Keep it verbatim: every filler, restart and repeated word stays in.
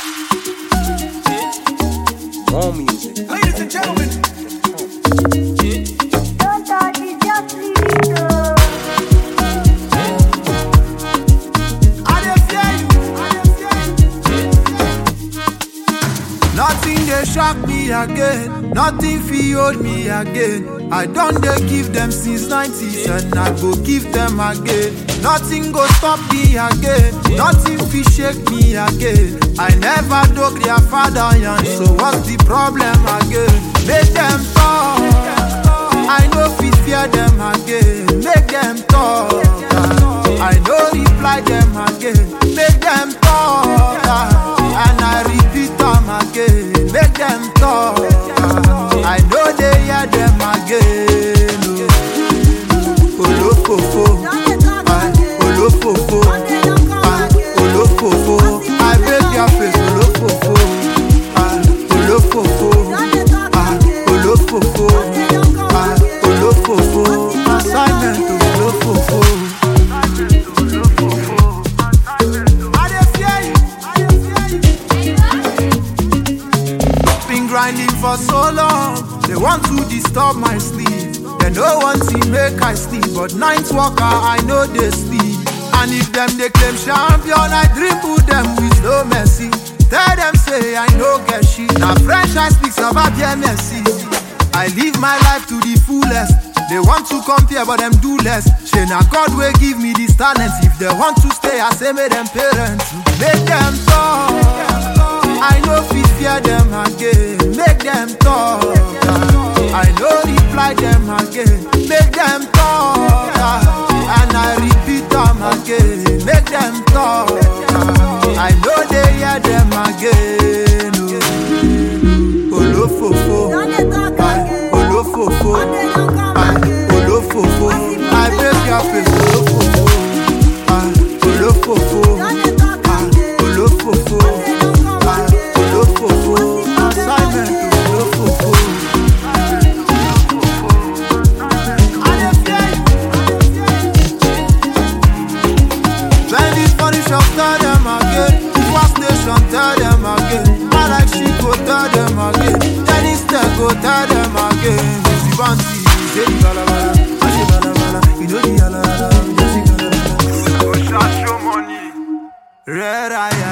More music. Ladies and gentlemen. Don't touch it, just leave it go. I dey fear you. I dey fear you. Nothing dey shock me again. Nothing fit hold me again. I don dey give them since nineties and I go give them again. Nothing go stop me again. Nothing fit shake me again. I never dug their father yan, so what's the problem again? Make them talk. I no fit fear them again. Make them talk. I no reply them again. Make them talk. And I repeat them again. Make them talk. I know they hear them again. Olofofo, olofofo, olofofo. I break your face, olofofo, olofofo, olofofo, olofofo. Assignment to olofofo. I dey fear you. Been grinding for so long. They want to disturb my sleep. They no want to make I sleep, but night walker I know they sleep. And if them they claim champion, I dribble them with no mercy. Tell them say I no get shit. Now French I speaks about their mercy. I live my life to the fullest. They want to compare, but them do less. Say now God will give me these talents. If they want to stay, I say make them parents. Make them talk. I know fit fear them again. Make them talk. I know reply them again. Make them talk. And I repeat them again. Make them talk. I know they hear them again. Olofofo, olofofo, olofofo. I break your face, olofofo, olofofo, olofofo, olofofo. Assignment to olofofo. I dey fear you. When this money shop tell them again, Fast Nation tell them again, I like she go tell them again, Dennis Tech go tell them again. If you want to see, say the balabala, I say balabala, you know the alala, you see balabala. Go shot your money, red eye.